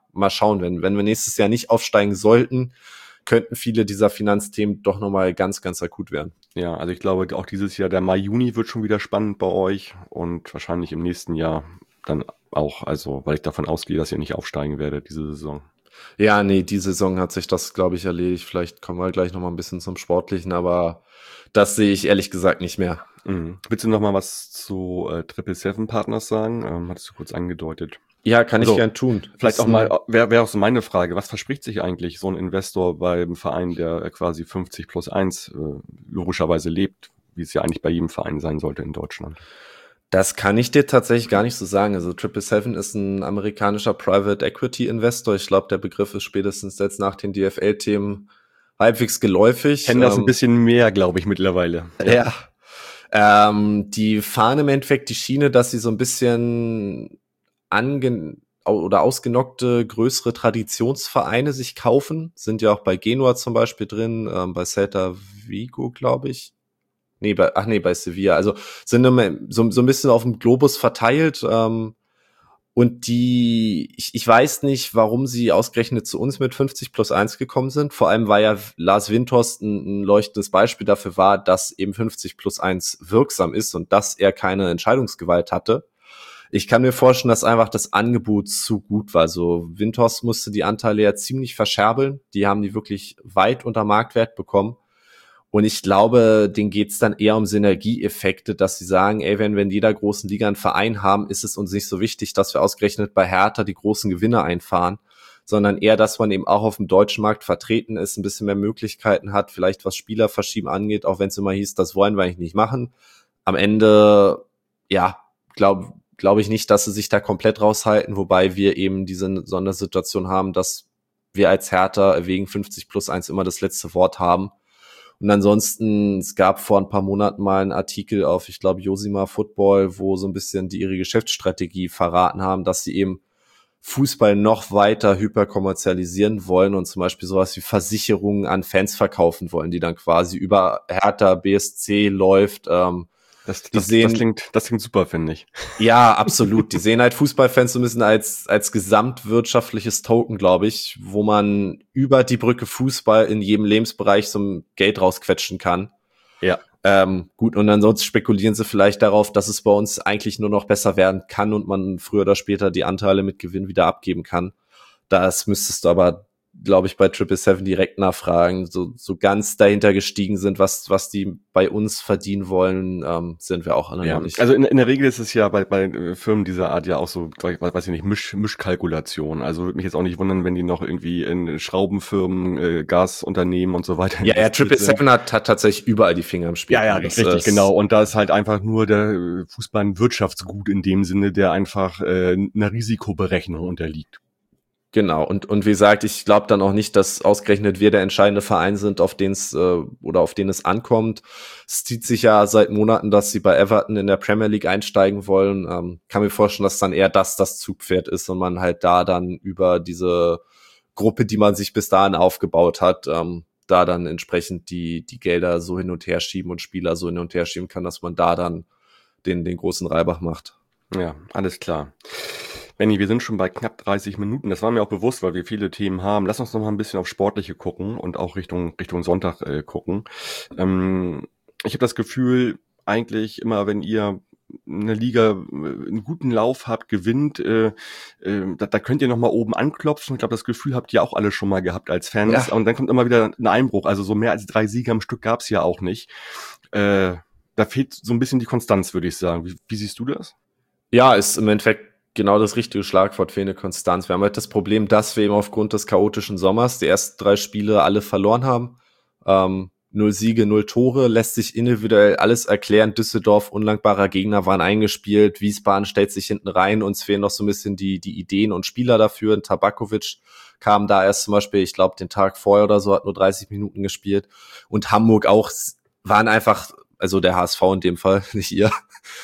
mal schauen, wenn, wenn wir nächstes Jahr nicht aufsteigen sollten, könnten viele dieser Finanzthemen doch nochmal ganz, ganz akut werden. Ja, also ich glaube, auch dieses Jahr, der Mai, Juni wird schon wieder spannend bei euch und wahrscheinlich im nächsten Jahr dann auch, also weil ich davon ausgehe, dass ihr nicht aufsteigen werdet diese Saison. Ja, nee, die Saison hat sich das, glaube ich, erledigt. Vielleicht kommen wir gleich nochmal ein bisschen zum Sportlichen, aber das sehe ich ehrlich gesagt nicht mehr. Mhm. Willst du noch mal was zu äh, Triple Seven Partners sagen? Ähm, hattest du kurz angedeutet. Ja, kann Also, ich gern tun. Vielleicht Das auch mal, wäre wär auch so meine Frage, was verspricht sich eigentlich so ein Investor beim Verein, der quasi fünfzig plus eins äh, logischerweise lebt, wie es ja eigentlich bei jedem Verein sein sollte in Deutschland? Das kann ich dir tatsächlich gar nicht so sagen. Also Triple Seven ist ein amerikanischer Private Equity Investor. Ich glaube, der Begriff ist spätestens jetzt nach den D F L-Themen halbwegs geläufig. Ich kenne das Ähm, ein bisschen mehr, glaube ich, mittlerweile. Ja. Ähm, die fahren im Endeffekt die Schiene, dass sie so ein bisschen ange oder ausgenockte größere Traditionsvereine sich kaufen. Sind ja auch bei Genua zum Beispiel drin, ähm, bei Celta Vigo, glaube ich. Nee, bei, ach nee, bei Sevilla. Also sind immer so, so ein bisschen auf dem Globus verteilt. Ähm, und die, ich, ich weiß nicht, warum sie ausgerechnet zu uns mit fünfzig plus eins gekommen sind. Vor allem, weil ja Lars Windhorst ein, ein leuchtendes Beispiel dafür war, dass eben fünfzig plus eins wirksam ist und dass er keine Entscheidungsgewalt hatte. Ich kann mir vorstellen, dass einfach das Angebot zu gut war. So, Windhorst musste die Anteile ja ziemlich verscherbeln. Die haben die wirklich weit unter Marktwert bekommen. Und ich glaube, denen geht's dann eher um Synergieeffekte, dass sie sagen, ey, wenn wir in jeder großen Liga einen Verein haben, ist es uns nicht so wichtig, dass wir ausgerechnet bei Hertha die großen Gewinne einfahren, sondern eher, dass man eben auch auf dem deutschen Markt vertreten ist, ein bisschen mehr Möglichkeiten hat, vielleicht was Spielerverschieben angeht, auch wenn es immer hieß, das wollen wir eigentlich nicht machen. Am Ende, ja, glaube glaube ich nicht, dass sie sich da komplett raushalten, wobei wir eben diese Sondersituation haben, dass wir als Hertha wegen fünfzig plus eins immer das letzte Wort haben. Und ansonsten, es gab vor ein paar Monaten mal einen Artikel auf, ich glaube, Josima Football, wo so ein bisschen die ihre Geschäftsstrategie verraten haben, dass sie eben Fußball noch weiter hyperkommerzialisieren wollen und zum Beispiel sowas wie Versicherungen an Fans verkaufen wollen, die dann quasi über Hertha B S C läuft. Ähm, Das, die das, sehen, das, klingt, das klingt super, finde ich. Ja, absolut. Die sehen halt Fußballfans so ein bisschen als, als gesamtwirtschaftliches Token, glaube ich, wo man über die Brücke Fußball in jedem Lebensbereich so ein Geld rausquetschen kann. Ja. Ähm, gut, und ansonsten spekulieren sie vielleicht darauf, dass es bei uns eigentlich nur noch besser werden kann und man früher oder später die Anteile mit Gewinn wieder abgeben kann. Das müsstest du aber, glaube ich, bei Triple Seven direkt nachfragen. So, so ganz dahinter gestiegen sind, was, was die bei uns verdienen wollen, ähm, sind wir auch alle Ja, noch nicht. also in, in der Regel ist es ja bei, bei Firmen dieser Art ja auch so, weiß ich nicht, Misch, Mischkalkulation. Also würde mich jetzt auch nicht wundern, wenn die noch irgendwie in Schraubenfirmen, äh, Gasunternehmen und so weiter. Ja, ja, Triple Seven hat, hat tatsächlich überall die Finger im Spiel. Ja, ja, das richtig, ist, genau. Und da ist halt einfach nur der Fußball ein Wirtschaftsgut in dem Sinne, der einfach äh, einer Risikoberechnung unterliegt. Genau, und und wie gesagt, ich glaube dann auch nicht, dass ausgerechnet wir der entscheidende Verein sind, auf den es äh, oder auf den es ankommt. Es zieht sich ja seit Monaten, dass sie bei Everton in der Premier League einsteigen wollen. Ähm, kann mir vorstellen, dass dann eher das das Zugpferd ist und man halt da dann über diese Gruppe, die man sich bis dahin aufgebaut hat, ähm, da dann entsprechend die die Gelder so hin und her schieben und Spieler so hin und her schieben kann, dass man da dann den den großen Reibach macht. Ja, alles klar. Benni, wir sind schon bei knapp dreißig Minuten. Das war mir auch bewusst, weil wir viele Themen haben. Lass uns noch mal ein bisschen auf Sportliche gucken und auch Richtung Richtung Sonntag äh, gucken. Ähm, ich habe das Gefühl, eigentlich immer, wenn ihr eine Liga einen guten Lauf habt, gewinnt, äh, äh, da, da könnt ihr noch mal oben anklopfen. Ich glaube, das Gefühl habt ihr auch alle schon mal gehabt als Fans. Ja. Und dann kommt immer wieder ein Einbruch. Also so mehr als drei Siege am Stück gab's ja auch nicht. Äh, da fehlt so ein bisschen die Konstanz, würde ich sagen. Wie, wie siehst du das? Ja, ist im Endeffekt genau das richtige Schlagwort, fehlende Konstanz. Wir haben halt das Problem, dass wir eben aufgrund des chaotischen Sommers die ersten drei Spiele alle verloren haben. Ähm, null Siege, null Tore, lässt sich individuell alles erklären. Düsseldorf, undankbarer Gegner, waren eingespielt. Wiesbaden stellt sich hinten rein. Uns fehlen noch so ein bisschen die, die Ideen und Spieler dafür. Ein Tabakovic kam da erst zum Beispiel, ich glaube, den Tag vorher oder so, hat nur dreißig Minuten gespielt. Und Hamburg auch, waren einfach, also der H S V in dem Fall, nicht ihr,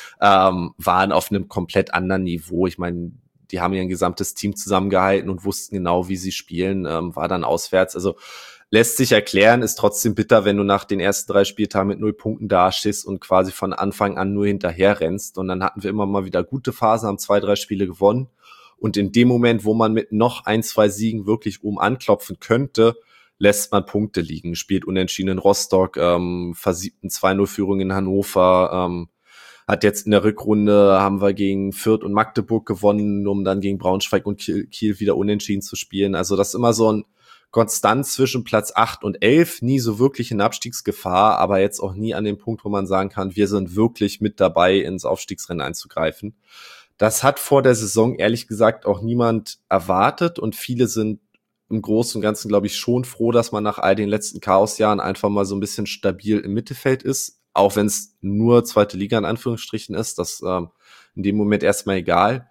ähm, waren auf einem komplett anderen Niveau. Ich meine, die haben ja ein gesamtes Team zusammengehalten und wussten genau, wie sie spielen, ähm, war dann auswärts. Also lässt sich erklären, ist trotzdem bitter, wenn du nach den ersten drei Spieltagen mit null Punkten dastehst und quasi von Anfang an nur hinterher rennst. Und dann hatten wir immer mal wieder gute Phasen, haben zwei, drei Spiele gewonnen. Und in dem Moment, wo man mit noch ein, zwei Siegen wirklich oben anklopfen könnte, lässt man Punkte liegen, spielt unentschieden in Rostock, ähm, versiebt eine zwei null Führung in Hannover, ähm, hat jetzt in der Rückrunde, haben wir gegen Fürth und Magdeburg gewonnen, um dann gegen Braunschweig und Kiel, Kiel wieder unentschieden zu spielen. Also das ist immer so ein Konstant zwischen Platz acht und elf, nie so wirklich in Abstiegsgefahr, aber jetzt auch nie an dem Punkt, wo man sagen kann, wir sind wirklich mit dabei, ins Aufstiegsrennen einzugreifen. Das hat vor der Saison ehrlich gesagt auch niemand erwartet und viele sind im Großen und Ganzen, glaube ich, schon froh, dass man nach all den letzten Chaosjahren einfach mal so ein bisschen stabil im Mittelfeld ist, auch wenn es nur zweite Liga in Anführungsstrichen ist, das ähm, in dem Moment erstmal egal.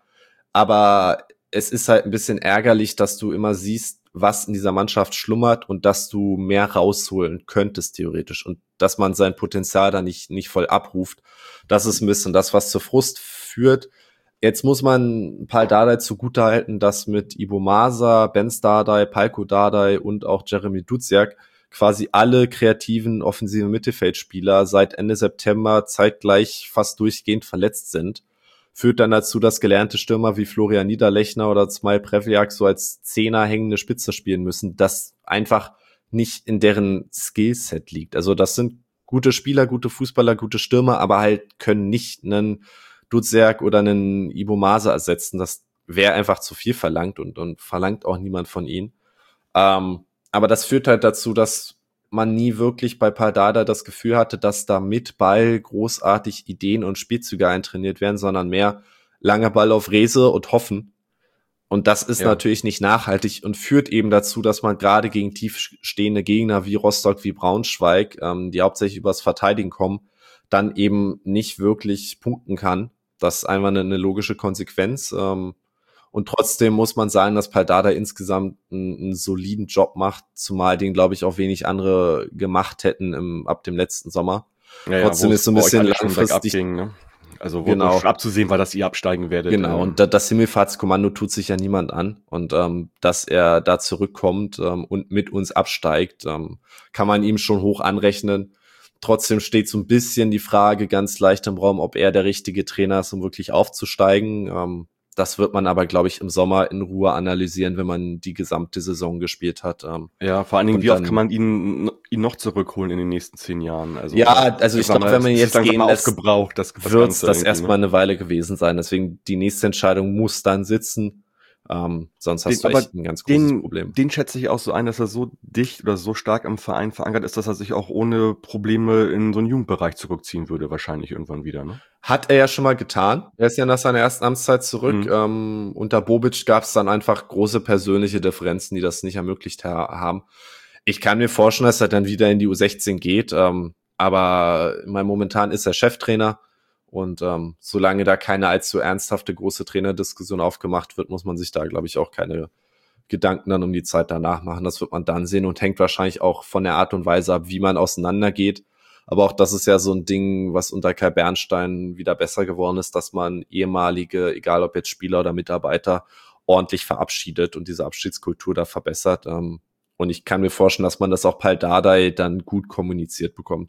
Aber es ist halt ein bisschen ärgerlich, dass du immer siehst, was in dieser Mannschaft schlummert und dass du mehr rausholen könntest theoretisch und dass man sein Potenzial da nicht nicht voll abruft. Das ist ein bisschen das, was zu Frust führt. Jetzt muss man Pal Dardai zugutehalten, dass mit Ibo Masa, Benz Dardai, Palko Dardai und auch Jeremy Duziak quasi alle kreativen offensiven Mittelfeldspieler seit Ende September zeitgleich fast durchgehend verletzt sind. Führt dann dazu, dass gelernte Stürmer wie Florian Niederlechner oder Zmaj Prevliak so als Zehner hängende Spitze spielen müssen, das einfach nicht in deren Skillset liegt. Also das sind gute Spieler, gute Fußballer, gute Stürmer, aber halt können nicht einen Duziak oder einen Ibo Masa ersetzen. Das wäre einfach zu viel verlangt und, und verlangt auch niemand von ihnen. Ähm, aber das führt halt dazu, dass man nie wirklich bei Pal Dardai das Gefühl hatte, dass da mit Ball großartig Ideen und Spielzüge eintrainiert werden, sondern mehr langer Ball auf Rese und hoffen. Und das ist ja natürlich nicht nachhaltig und führt eben dazu, dass man gerade gegen tiefstehende Gegner wie Rostock, wie Braunschweig, ähm, die hauptsächlich übers Verteidigen kommen, dann eben nicht wirklich punkten kann. Das ist einfach eine, eine logische Konsequenz. Ähm, Und trotzdem muss man sagen, dass Pal Dardai insgesamt einen, einen soliden Job macht, zumal den, glaube ich, auch wenig andere gemacht hätten im, ab dem letzten Sommer. Ja, trotzdem ja, ist so ein bisschen langfristig. Abging, ne? Also wo genau. schon abzusehen war, dass ihr absteigen werdet. Genau, und das Himmelfahrtskommando tut sich ja niemand an. Und ähm, dass er da zurückkommt ähm, und mit uns absteigt, ähm, kann man ihm schon hoch anrechnen. Trotzdem steht so ein bisschen die Frage ganz leicht im Raum, ob er der richtige Trainer ist, um wirklich aufzusteigen. Ähm, Das wird man aber, glaube ich, im Sommer in Ruhe analysieren, wenn man die gesamte Saison gespielt hat. Ja, vor allen Dingen, wie oft kann man ihn, ihn noch zurückholen in den nächsten zehn Jahren? Also, ja, also ich glaube, wenn man jetzt gehen lässt, aufgebraucht, das, das wird das erstmal eine Weile gewesen sein. Deswegen die nächste Entscheidung muss dann sitzen. Ähm, sonst hast den, du echt ein ganz großes den, Problem. Den schätze ich auch so ein, dass er so dicht oder so stark am Verein verankert ist, dass er sich auch ohne Probleme in so einen Jugendbereich zurückziehen würde, wahrscheinlich irgendwann wieder, ne? Hat er ja schon mal getan. Er ist ja nach seiner ersten Amtszeit zurück. Mhm. Ähm, unter Bobic gab es dann einfach große persönliche Differenzen, die das nicht ermöglicht ha- haben. Ich kann mir vorstellen, dass er dann wieder in die U sechzehn geht. Ähm, aber mein, momentan ist er Cheftrainer. Und ähm, solange da keine allzu ernsthafte große Trainerdiskussion aufgemacht wird, muss man sich da, glaube ich, auch keine Gedanken dann um die Zeit danach machen. Das wird man dann sehen und hängt wahrscheinlich auch von der Art und Weise ab, wie man auseinandergeht. Aber auch das ist ja so ein Ding, was unter Kai Bernstein wieder besser geworden ist, dass man ehemalige, egal ob jetzt Spieler oder Mitarbeiter, ordentlich verabschiedet und diese Abschiedskultur da verbessert. Und ich kann mir vorstellen, dass man das auch Pal Dardai dann gut kommuniziert bekommt.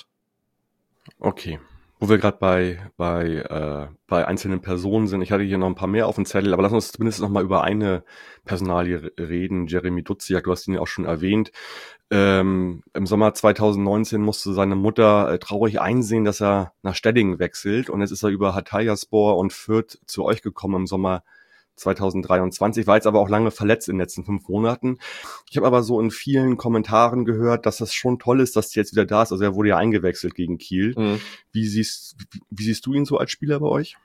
Okay. Wo wir gerade bei bei äh, bei einzelnen Personen sind, ich hatte hier noch ein paar mehr auf dem Zettel, aber lass uns zumindest noch mal über eine Personalie reden. Jeremy Duziak, du hast ihn ja auch schon erwähnt. Ähm, Im Sommer zwanzig neunzehn musste seine Mutter äh, traurig einsehen, dass er nach Steddingen wechselt, und jetzt ist er über Hatayspor und Fürth zu euch gekommen im Sommer zwanzig dreiundzwanzig, war jetzt aber auch lange verletzt in den letzten fünf Monaten. Ich habe aber so in vielen Kommentaren gehört, dass das schon toll ist, dass er jetzt wieder da ist. Also er wurde ja eingewechselt gegen Kiel. Mhm. Wie siehst, wie, wie siehst du ihn so als Spieler bei euch?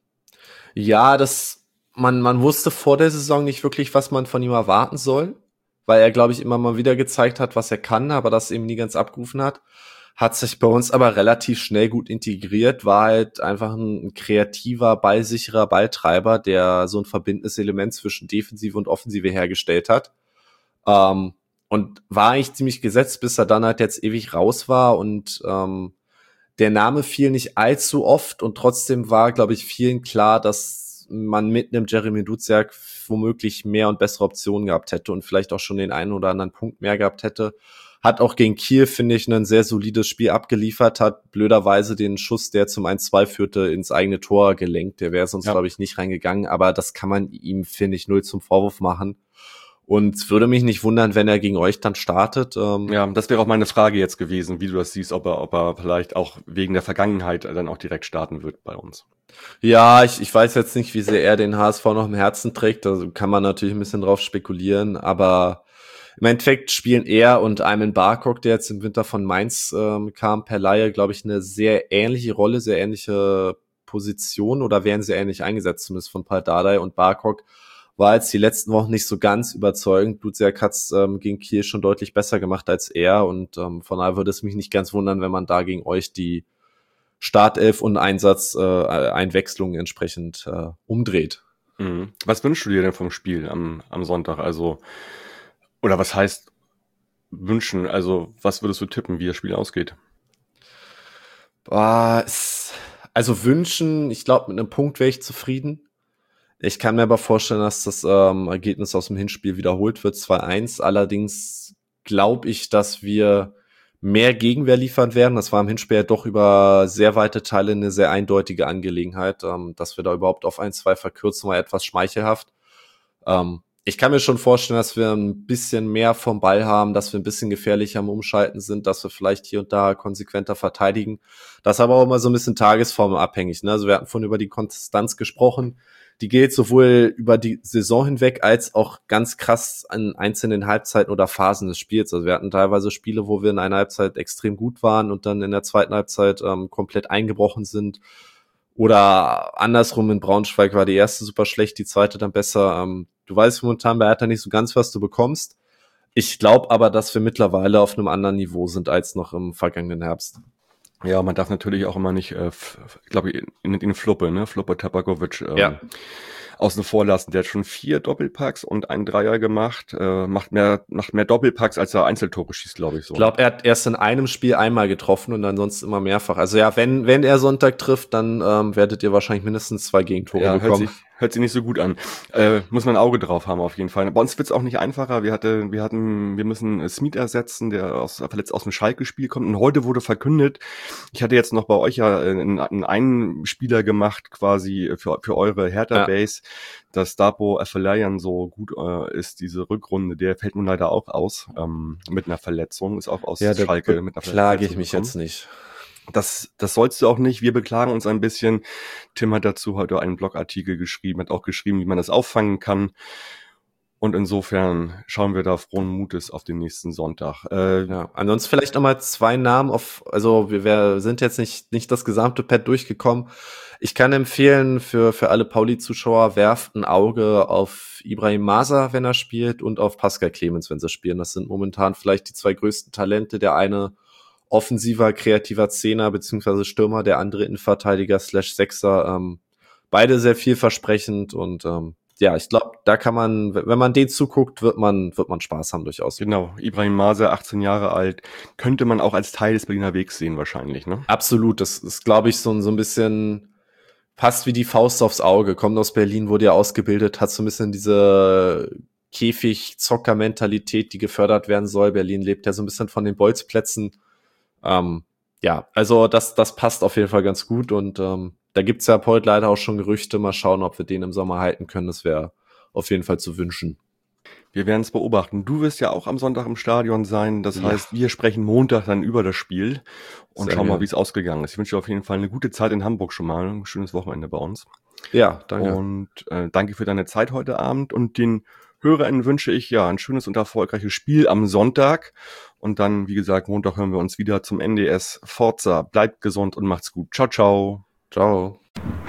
Ja, das, man, man wusste vor der Saison nicht wirklich, was man von ihm erwarten soll, weil er, glaube ich, immer mal wieder gezeigt hat, was er kann, aber das eben nie ganz abgerufen hat. Hat sich bei uns aber relativ schnell gut integriert, war halt einfach ein kreativer, ballsicherer Balltreiber, der so ein verbindendes Element zwischen Defensive und Offensive hergestellt hat. Ähm, und war eigentlich ziemlich gesetzt, bis er dann halt jetzt ewig raus war, und ähm, der Name fiel nicht allzu oft, und trotzdem war, glaube ich, vielen klar, dass man mit einem Jeremy Duziak womöglich mehr und bessere Optionen gehabt hätte und vielleicht auch schon den einen oder anderen Punkt mehr gehabt hätte. hat auch gegen Kiel, finde ich, ein sehr solides Spiel abgeliefert, hat blöderweise den Schuss, der zum eins zwei führte, ins eigene Tor gelenkt. Der wäre sonst, ja. glaube ich, nicht reingegangen, aber das kann man ihm, finde ich, null zum Vorwurf machen. Und es würde mich nicht wundern, wenn er gegen euch dann startet. Ähm ja, das wäre auch meine Frage jetzt gewesen, wie du das siehst, ob er, ob er vielleicht auch wegen der Vergangenheit dann auch direkt starten wird bei uns. Ja, ich, ich weiß jetzt nicht, wie sehr er den H S V noch im Herzen trägt. Da also kann man natürlich ein bisschen drauf spekulieren, aber im Endeffekt spielen er und Ayman Barkok, der jetzt im Winter von Mainz ähm, kam, per Laie, glaube ich, eine sehr ähnliche Rolle, sehr ähnliche Position oder werden sehr ähnlich eingesetzt, zumindest von Paul Dardai. Und Barkok war jetzt die letzten Wochen nicht so ganz überzeugend. Dudziak hat's ähm, gegen Kiel schon deutlich besser gemacht als er und ähm, von daher würde es mich nicht ganz wundern, wenn man da gegen euch die Startelf und Einsatz, äh, Einwechslung entsprechend äh, umdreht. Mhm. Was wünschst du dir denn vom Spiel am, am Sonntag? Also, oder was heißt wünschen? Also, was würdest du tippen, wie das Spiel ausgeht? Boah, es, also wünschen, ich glaube, mit einem Punkt wäre ich zufrieden. Ich kann mir aber vorstellen, dass das ähm, Ergebnis aus dem Hinspiel wiederholt wird, zwei eins. Allerdings glaube ich, dass wir mehr Gegenwehr liefern werden. Das war im Hinspiel ja doch über sehr weite Teile eine sehr eindeutige Angelegenheit. Ähm, dass wir da überhaupt auf ein, zwei verkürzen, war etwas schmeichelhaft. Ähm, ich kann mir schon vorstellen, dass wir ein bisschen mehr vom Ball haben, dass wir ein bisschen gefährlicher am Umschalten sind, dass wir vielleicht hier und da konsequenter verteidigen. Das ist aber auch immer so ein bisschen tagesformabhängig, ne? Also wir hatten vorhin über die Konstanz gesprochen. Die gilt sowohl über die Saison hinweg als auch ganz krass an einzelnen Halbzeiten oder Phasen des Spiels. Also wir hatten teilweise Spiele, wo wir in einer Halbzeit extrem gut waren und dann in der zweiten Halbzeit ähm, komplett eingebrochen sind. Oder andersrum, in Braunschweig war die erste super schlecht, die zweite dann besser. Ähm, du weißt momentan bei Hertha nicht so ganz, was du bekommst. Ich glaube aber, dass wir mittlerweile auf einem anderen Niveau sind als noch im vergangenen Herbst. Ja, man darf natürlich auch immer nicht, äh, ich glaube, in, in Fluppe, ne, Fluppe Tabakovic ähm, ja. außen vor lassen. Der hat schon vier Doppelpacks und einen Dreier gemacht, äh, macht mehr macht mehr Doppelpacks, als er Einzeltore schießt, glaube ich so. Ich glaube, er hat erst in einem Spiel einmal getroffen und ansonsten immer mehrfach. Also ja, wenn wenn er Sonntag trifft, dann ähm, werdet ihr wahrscheinlich mindestens zwei Gegentore ja, bekommen. Hört sich, hört sich nicht so gut an. Äh, muss man ein Auge drauf haben auf jeden Fall. Bei uns wird's auch nicht einfacher. Wir hatten, wir hatten, wir müssen Smith ersetzen, der aus, verletzt aus dem Schalke-Spiel kommt. Und heute wurde verkündet, ich hatte jetzt noch bei euch ja einen, einen Spieler gemacht, quasi für für eure Hertha-Base, ja. Dass Dapo Afolayan so gut äh, ist, diese Rückrunde, der fällt nun leider auch aus, ähm, mit einer Verletzung, ist auch aus ja, Schalke mit einer Verletzung. Klage ich mich bekommen. Jetzt nicht. Das, das sollst du auch nicht. Wir beklagen uns ein bisschen. Tim hat dazu heute einen Blogartikel geschrieben, hat auch geschrieben, wie man das auffangen kann. Und insofern schauen wir da frohen Mutes auf den nächsten Sonntag. Äh, ja, ansonsten vielleicht nochmal zwei Namen auf, also wir, wir sind jetzt nicht, nicht das gesamte Pad durchgekommen. Ich kann empfehlen für, für alle Pauli-Zuschauer, werft ein Auge auf Ibrahim Masa, wenn er spielt, und auf Pascal Clemens, wenn sie spielen. Das sind momentan vielleicht die zwei größten Talente. Der eine offensiver, kreativer Zehner beziehungsweise Stürmer, der andere Innenverteidiger slash Sechser. Ähm, beide sehr vielversprechend und ähm, ja, ich glaube, da kann man, wenn man denen zuguckt, wird man wird man Spaß haben durchaus. Genau, Ibrahim Masa, achtzehn Jahre alt, könnte man auch als Teil des Berliner Wegs sehen wahrscheinlich, ne? Absolut, das ist, glaube ich, so, so ein bisschen, passt wie die Faust aufs Auge, kommt aus Berlin, wurde ja ausgebildet, hat so ein bisschen diese Käfig-Zocker-Mentalität, die gefördert werden soll. Berlin lebt ja so ein bisschen von den Bolzplätzen. Ähm, ja, also das das passt auf jeden Fall ganz gut und ähm, da gibt's ja heute leider auch schon Gerüchte. Mal schauen, ob wir den im Sommer halten können. Das wäre auf jeden Fall zu wünschen. Wir werden es beobachten. Du wirst ja auch am Sonntag im Stadion sein. Das ja. heißt, wir sprechen Montag dann über das Spiel und Sehr schauen mal, gern. wie es ausgegangen ist. Ich wünsche dir auf jeden Fall eine gute Zeit in Hamburg schon mal. Ein schönes Wochenende bei uns. Ja, danke. Und äh, danke für deine Zeit heute Abend. Und den HörerInnen wünsche ich ja ein schönes und erfolgreiches Spiel am Sonntag. Und dann, wie gesagt, Montag hören wir uns wieder zum N D S. Forza, bleibt gesund und macht's gut. Ciao, ciao. Ciao.